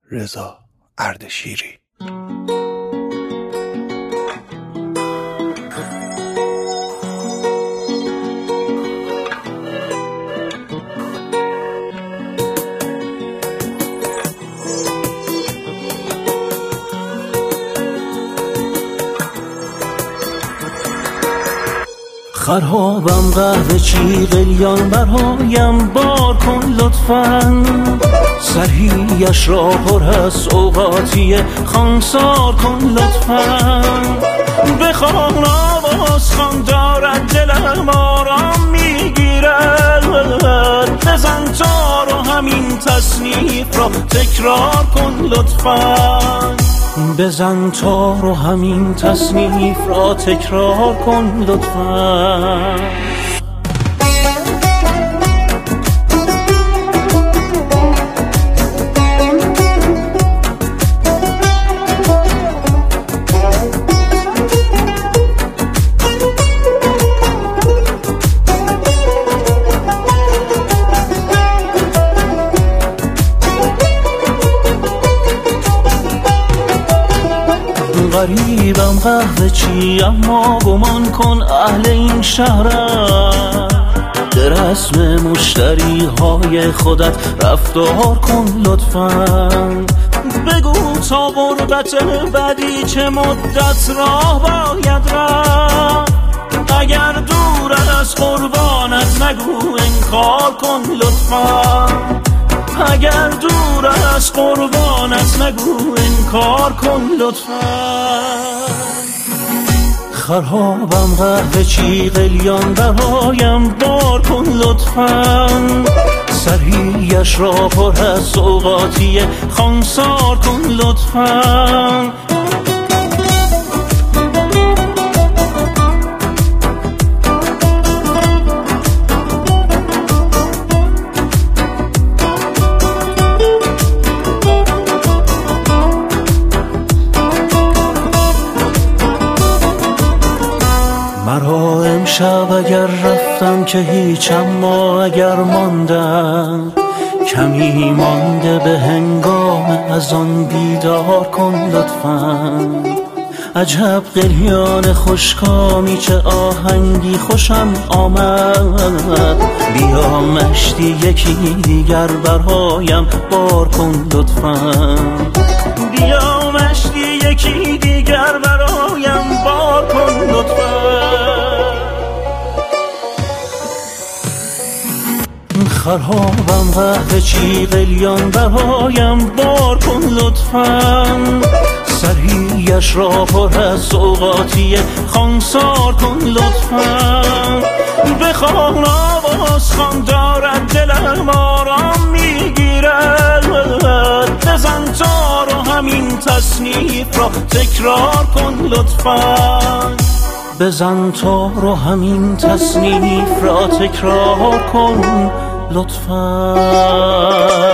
رضا اردشیری. خرابم قهوه چی قلیان برایم بار کن لطفاً، سرهیش را پر از اوقاتی خانسار کن لطفاً. بخوان آواز خان دارد دلم آرام میگیرد، بزن تار و همین تصنیف را تکرار کن لطفاً. بزن تار و همین تصنیف را تکرار کن لطفاً. غریبم قهوه چی اما گمان کن اهل این شهرم، به رسم مشتری های خودت رفتار کن لطفاً. بگو تا غربت بعدی چه مدت راه باید رفت، اگر دور از قربانت نگو انکار کن لطفاً. اگر دور از قربانت نگو انکار کن لطفاً. خرابم قهوه چی قلیان برایم بار کن لطفاً، سرهیش را پر از اوقاتی خانسار کن لطفاً. مرا امشب اگر رفتم که هیچ، اما اگر ماندم کمی مانده به هنگام از آن بیدار کن لطفاً. عجب قلیان خوشکامی چه آهنگی خوشم آمد، بیا مشتی یکی دیگر برایم بار کن لطفاً. بیا مشتی یکی دیگر برایم بار کن لطفاً. خرابم قهوه چی قلیان برایم بار کن لطفاً، سرهیش را پر از اوقاتی خانسار کن لطفاً. بخوان آواز خان دارد دلم آرام میگیرد، بزن تار و همین تصنیف را تکرار کن لطفاً. بزن تار و همین تصنیف را تکرار کن لطفاً.